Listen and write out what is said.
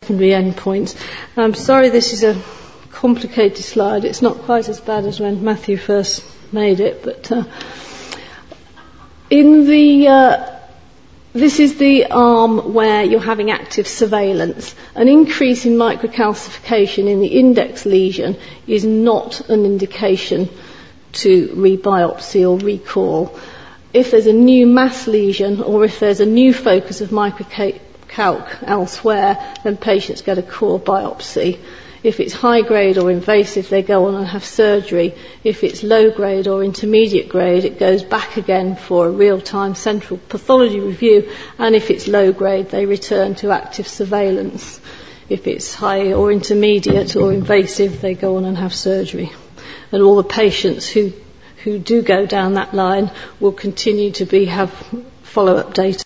secondary endpoints. I'm sorry this is a complicated slide. It's not quite as bad as when Matthew first made it, but this is the arm where you're having active surveillance. An increase in microcalcification in the index lesion is not an indication to rebiopsy or recall. If there's a new mass lesion or if there's a new focus of microcalc elsewhere, then patients get a core biopsy. If it's high grade or invasive, they go on and have surgery. If it's low grade or intermediate grade, it goes back again for a real-time central pathology review. And if it's low grade, they return to active surveillance. If it's high or intermediate or invasive, they go on and have surgery. And all the patients who do go down that line will continue to have follow-up data.